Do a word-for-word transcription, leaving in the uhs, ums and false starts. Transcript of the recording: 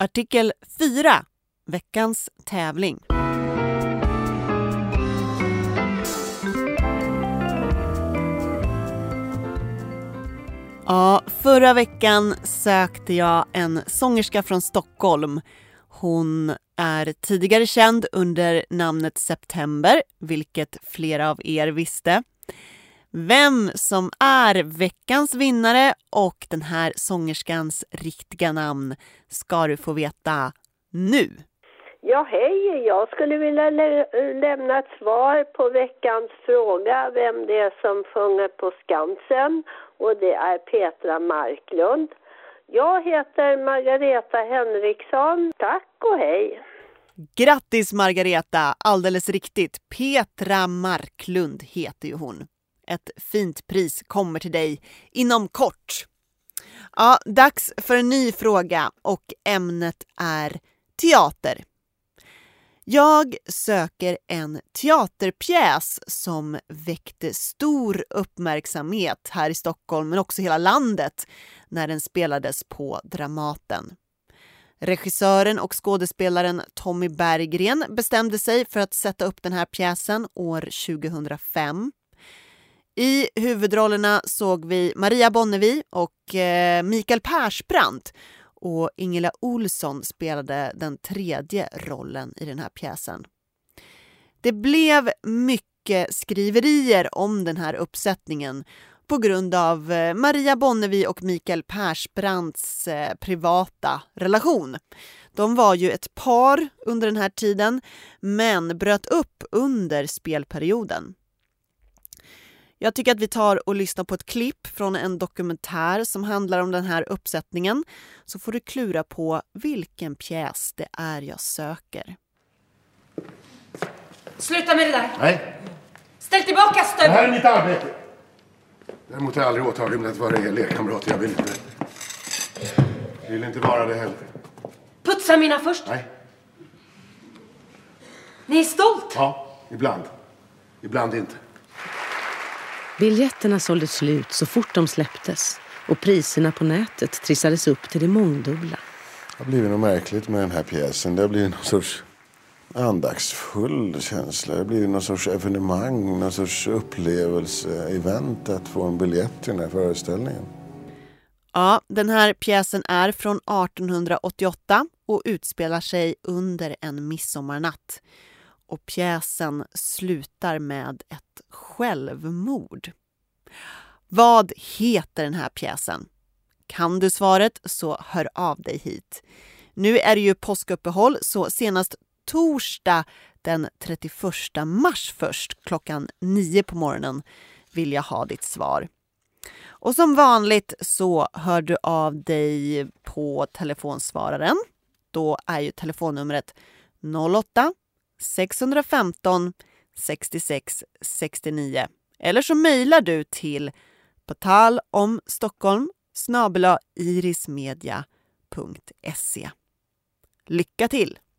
Artikel fyra. Veckans tävling. Ja, förra veckan sökte jag en sångerska från Stockholm. Hon är tidigare känd under namnet September, vilket flera av er visste. Vem som är veckans vinnare och den här sångerskans riktiga namn ska du få veta nu. Ja, hej. Jag skulle vilja lä- lämna ett svar på veckans fråga vem det är som sjunger på Skansen, och det är Petra Marklund. Jag heter Margareta Henriksson. Tack och hej. Grattis Margareta, alldeles riktigt. Petra Marklund heter ju hon. Ett fint pris kommer till dig inom kort. Ja, dags för en ny fråga och ämnet är teater. Jag söker en teaterpjäs som väckte stor uppmärksamhet här i Stockholm men också hela landet när den spelades på Dramaten. Regissören och skådespelaren Tommy Berggren bestämde sig för att sätta upp den här pjäsen år tjugohundrafem. I huvudrollerna såg vi Maria Bonnevi och eh, Mikael Persbrandt, och Ingela Olsson spelade den tredje rollen i den här pjäsen. Det blev mycket skriverier om den här uppsättningen på grund av Maria Bonnevi och Mikael Persbrandts eh, privata relation. De var ju ett par under den här tiden men bröt upp under spelperioden. Jag tycker att vi tar och lyssnar på ett klipp från en dokumentär som handlar om den här uppsättningen, så får du klura på vilken pjäs det är jag söker. Sluta med det där. Nej. Ställ tillbaka stöveln. Det här är mitt arbete. Däremot har jag aldrig åtagit mig att vara er lekkamrat. Jag vill inte. Jag vill inte vara det heller. Putsa mina först. Nej. Ni är stolt. Ja, ibland. Ibland inte. Biljetterna sålde slut så fort de släpptes och priserna på nätet trissades upp till det mångdubbla. Det har blivit något märkligt med den här pjäsen. Det har blivit någon sorts andagsfull känsla. Det har blivit någon sorts evenemang, någon sorts upplevelse, event att få en biljett till den här föreställningen. Ja, den här pjäsen är från artonhundraåttioåtta och utspelar sig under en midsommarnatt. Och pjäsen slutar med ett självmord. Vad heter den här pjäsen? Kan du svaret så hör av dig hit. Nu är det ju påskuppehåll, så senast torsdag den trettioförsta mars först klockan nio på morgonen vill jag ha ditt svar. Och som vanligt så hör du av dig på telefonsvararen. Då är ju telefonnumret noll åtta sex ett fem sextiosex sextionio. Eller så mejlar du till portalomstockholm snabel-a irismedia punkt se. Lycka till!